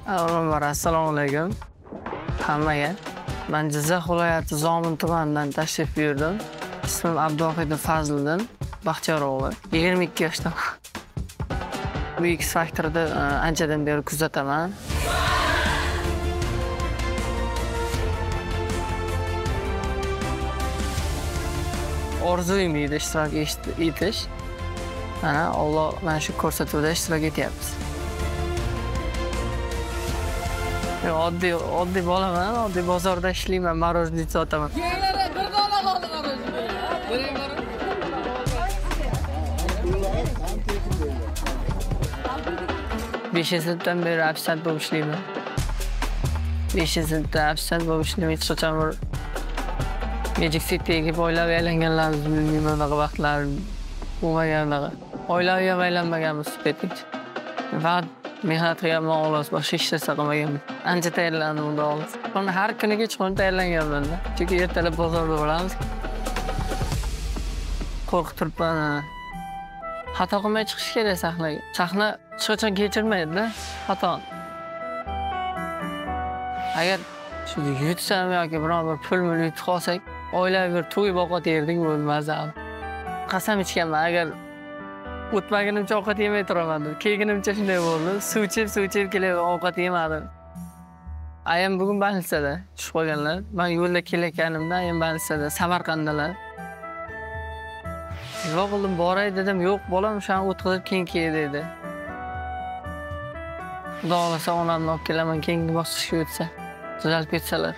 Avvalambor assalomu alaykum hammaga. Men Jizzax viloyati Zomin tumanidan tashrif buyurdim. Ismim Abduvohid Fazliddin Baxtiyor o'g'li. 22 yoshdaman. Bu X Factor'da anchadan beri kuzataman. Orzuyim edi ishtirok etish. Mana Alloh mana shu ko'rsatuvda ishtirok etyapmiz. Oddiy bolaman, oddiy bozorda ishlayman, marojniy sotaman. Beshinchi sinfdan beri ofisant bo'lib ishlayman. 5-sinfda ofisant bo'lib ishlayman. Hech qachon bir Magic City'ga oilaviy aylanganlarimiz bilmayman, unaqa vaqtlar bo'lmagan unaqa. Oilaviy aylanmaganmiz City'ga. Faqat mehnat qilganman, xolos, boshqa hech narsa qilmaganman. Ancha tayyorlandim unda xolos. Buni har kuniga chiqib tayyorlanganman. Chunki ertalab bozorda bo'lamiz. Qo'rqib turibman. Xato qilmay chiqish kerak sahnaga. Sahna hech qachon kechirmaydi-da xatoni. Agar shu yutsam yoki biror bir pul yutib qolsak, oilaviy bir to'y ovqat yerdik bo'lmasa. Qasam ichganman, agar o'tmagunimcha ovqat yemay turaman. Kelgunimcha shunday bo'ldi. Suv ichib kelib ovqat yemadim. Ayam bugun больницада tushib qolganlar. Men yo'lda kelayotganimda ayam больницада, Samarqanddalar. Yo'q qildim, boray dedim. Yo'q, bolam o'shani o'tkazib keyin kel dedi. Xudo xolasa onamni olib kelaman, keyingi bosqichga o'tsa, tuzalib ketsalar.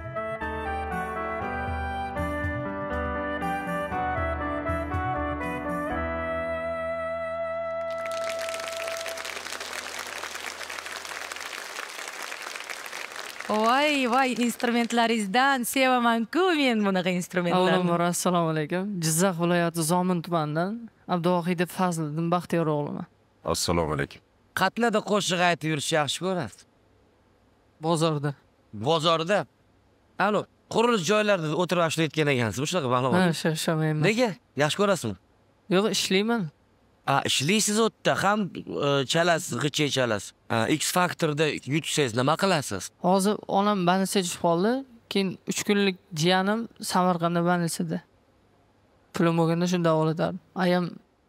Voy, instrumentlaringizdan sevaman-ku men bunaqa instrumentlarni. Avvalambor assalomu alaykum. Jizzax viloyati Zomin tumanidan Abduvohid Fazliddin Baxtiyor o'g'liman. Assalomu alaykum. Qatnada qo'shiq aytib yurish yaxshi ko'rasiz. Bozorda. Bozorda? Alo, qurilish joylarida o'tirib ishlayotgan ekansiz, shunaqa ma'lumot. Ha, ishlamayman. Nega? Yaxshi ko'rasizmi? Yo'q, ishlayman. Ishlaysiz o'tda ham chalasiz, g'ichey chalasiz. X Factor'da yutsangiz nima qilasiz? Hozir onam больницаga tushib qoldi. Keyin 3 kunlik jiyanim Samarqandda больницада. Pulim bo'lganda shunda davolatadi. Ayam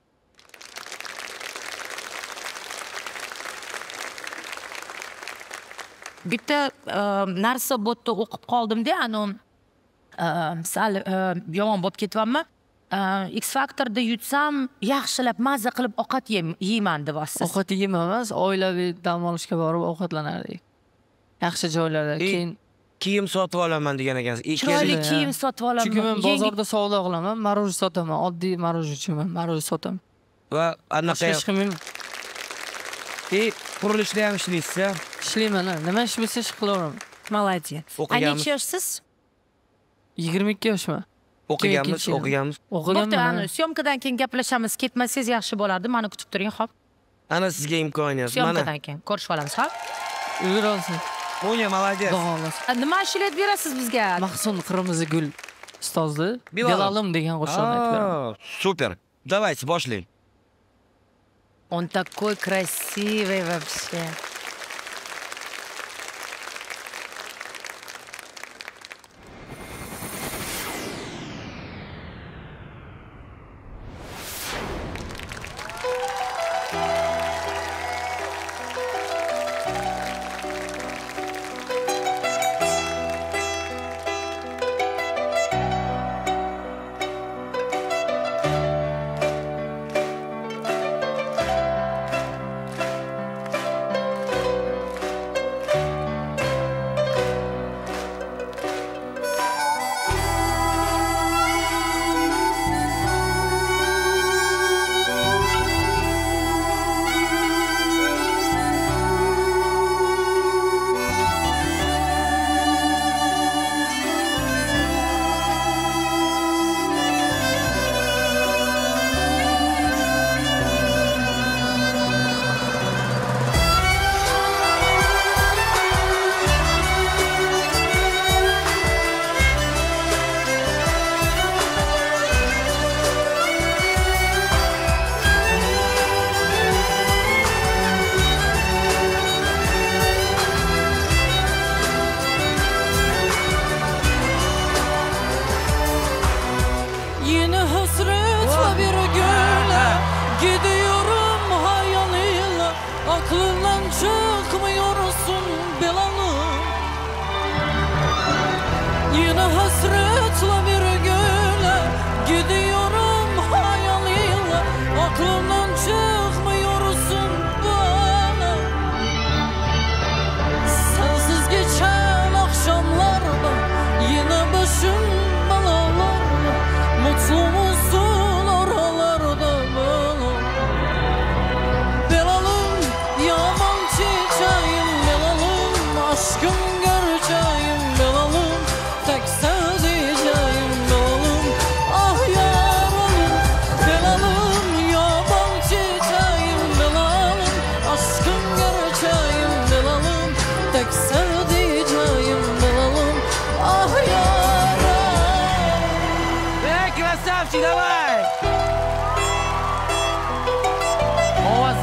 Bitta narsa bo'tda o'qib qoldim-da, sal yomon bo'lib ketyapman. X Factor'da yutsam, yaxshilab mazza qilib ovqat yeyman deyapsiz. ovqat yeyman emas, oilaviy dam olishga borib ovqatlanardik. Yaxshi joylarda. Keyin kiyim sotib olaman degan ekansiz. Chiroyli kiyim sotib olaman. Chunki men bozorda savdo qilaman, maroj sotaman, oddiy marojchiman, maroj sotaman. Va anaqa Hech kim qurilishda ham ishlaysiz-a? ishlayman, nima ish bo'lsa ish qilaveraman. Молодец. Necha yoshsiz? 22 yoshman. O'qiganmiz. Bo'pti, syomkadan keyin gaplashamiz. Ketmasangiz yaxshi bo'lardi. Meni kutib turing, xo'p? Ana sizga imkoniyat. Syomkadan keyin ko'rishib olamiz, xo'p? Yur olsin. Mo'nya, молодец. Nima ashulab berasiz bizga? Mahsun Qirmizi gul ustozi Belalim degan qo'shiqni aytib beraman. Super. Давайте, boshlang. Он такой красивый вообще.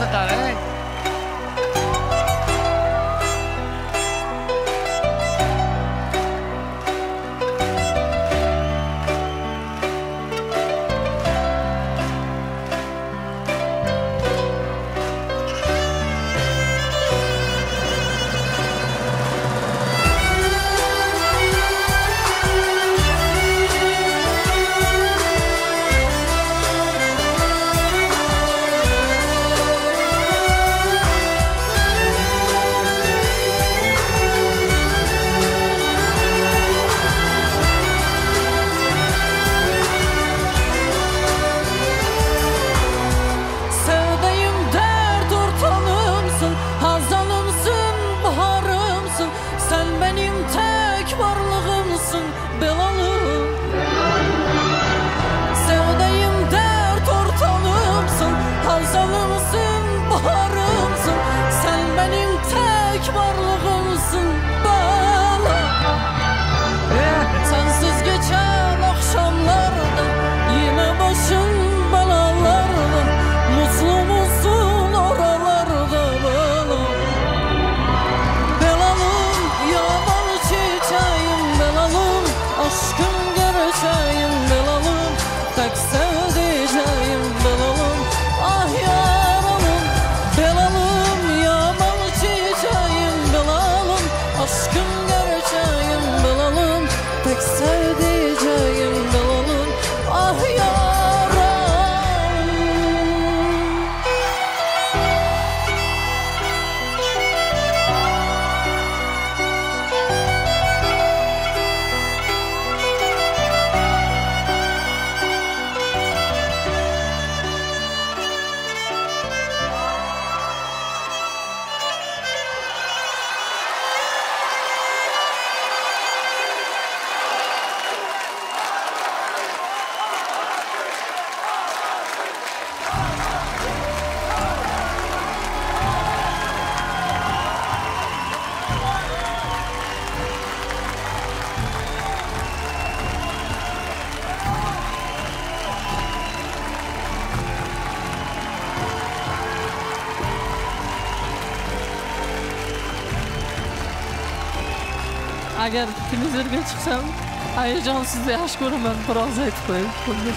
Qiziq qarang. Agar televizorga chiqsam, hayajonsiz yaxshi ko'raman, biroz aytib qo'ying.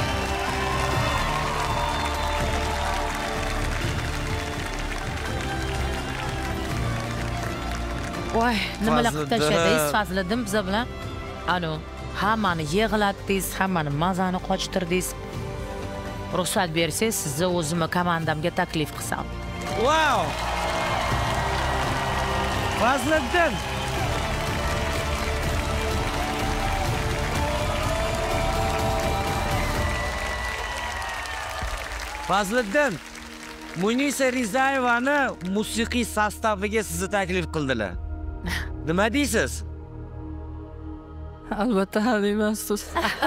Voy, nimalar qilib tashladingiz Fazliddin biz bilan? Hammani yig'latdingiz, hammani mazani qochtirdingiz. Ruxsat bersangiz, sizni o'zimni komandamga taklif qilsam. Wow! Fazliddin! Fazliddin, Munisa Rizayevani musiqiy sostaviga sizni taklif qildilar. Nima deysiz? Albatta hal emas-siz.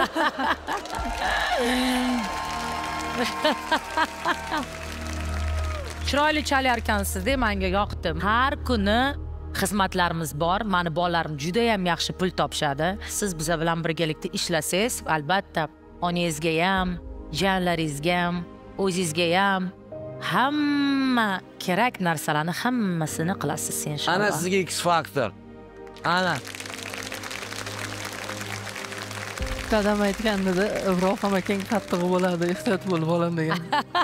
Chiroyli chalarkansiz-da, menga yoqdi. Har kuni xizmatlarimiz bor. Meni bolalarim juda ham yaxshi pul topishadi. Siz biz bilan birgalikda ishlasangiz, albatta onangizga ham, jiyanlaringizga ham, o'zingizga ham hamma kerak narsalarni hammasini qilasiz inshaalloh. Ana sizga X Factor. Ana. Dadam aytganda, Ibrohim akang qattig'i bo'ladi, ehtiyot bo'lib olam degan.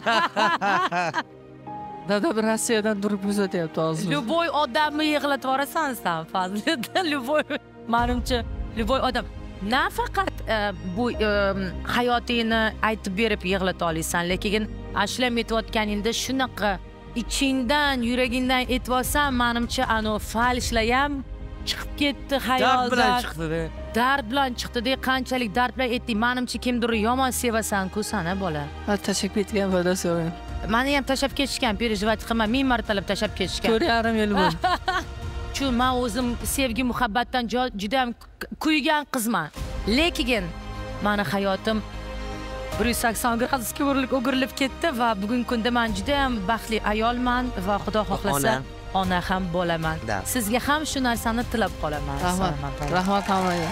Dadam Rossiyadan turib kuzatyapti hozir. Любой odamni yig'latib yuborasan sen, Fazliddin. Menimcha, любой odam. Nafaqat bu hayotingni aytib berib yig'lata olasan, lekin ashlam etayotganingda shunaqa ichingdan, yuragingdan aytvosan, menimcha falshlar ham chiqib ketdi hayoldan. Dard bilan chiqdi-da. Dard bilan chiqdi-da, qanchalik dard bilan aytding. Menimcha kimdir yomon sevasan-ku sana bola. Tashab ketgan foydasi yo'q. Meni ham tashab ketishgan, perejvat qilma, 1000 martalab tashab ketishgan. 4,5 yil bo'ldi. Shu men o'zim sevgi muhabbatdan juda ham kuygan qizman. Lekin meni hayotim 180 gradusga o'girilib ketdi va bugungi kunda men juda ham baxtli ayolman va Xudo xohlasa ona ham bo'laman. Sizga ham shu narsani tilab qolaman. Rahmat hammaga.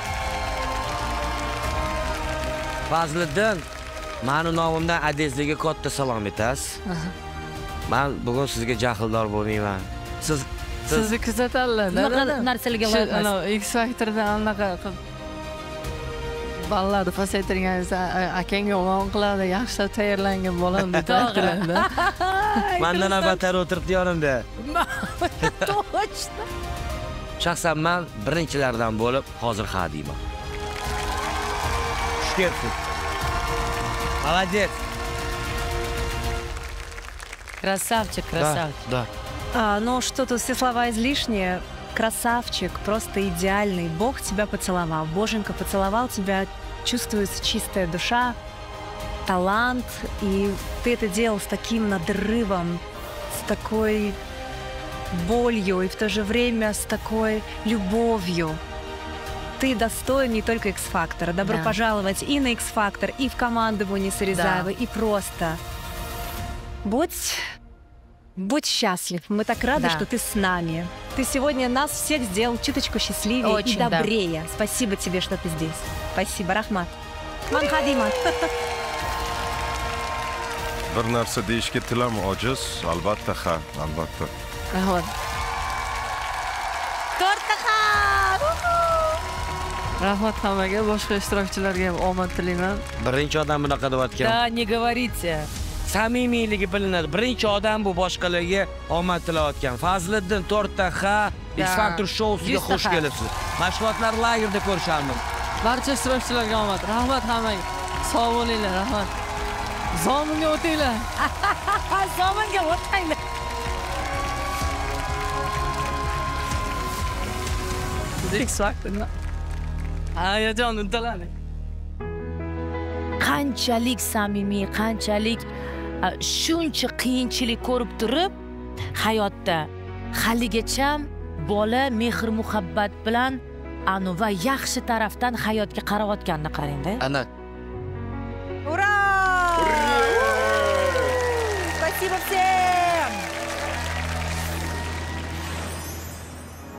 Fazliddin, meni nomimdan adezliga katta salom aytasiz. Men bugun sizga jahldor bo'lmayman. Sizni kuzatadilar. Bunaqa narsalarga loyiqmas. X Factorda anaqa ballarni pasaytirganingizda akang yomon qiladi, yaxshilab tayyorlangan bo'laman deb aytdilar-da. Mendan albatta o'tiribdi yonimda. Точно. Shaxsan men birinchilardan bo'lib hozir ha deyman. Xushkelibsiz. Молодец. Красавчик, красавчик. Да. Ну что тут все слова излишние. Красавчик, просто идеальный. Бог тебя поцеловал. Боженька поцеловал тебя. Чувствуется чистая душа, талант. И ты это делал с таким надрывом, с такой болью и в то же время с такой любовью. Ты достоин не только X-Factor. Добро пожаловать и на X-Factor, и в команду Мунисы Ризаевой, и просто. Будь счастлив. Мы так рады, что ты с нами. Ты сегодня нас всех сделал чуточку счастливее Очень, и добрее. Спасибо тебе, что ты здесь. Спасибо, Рахмат. Манхадимат. Bir narsa deyishga tilam ojiz, albatta ha, albatta. Rahmat. To'rtaxa! Rahmat hammaga, boshqa ishtirokchilarga ham omad tilayman. Birinchi odam bunaqa deyotgan. Да, не говорите. Samimiyligi bilinadi. Birinchi odam bu boshqalarga omad tilayotgan. Fazliddin To'rtaxa X Factor shousiga xush kelibsiz. Mashg'ulotlar lagerda ko'risharmiz. Barcha ishtirokchilarga omad. Rahmat hammaga. Sog' bo'linglar, rahmat. Zominga o'tinglar. Zominga o'taylar. X Factorni. Hayajon uddaladi. Qanchalik samimiy, qanchalik shuncha qiyinchilik ko'rib turib, hayotda haligacha bola mehr muhabbat bilan va yaxshi tarafdan hayotga qarayotganini qarang-da. Ana. Ура! Спасибо всем!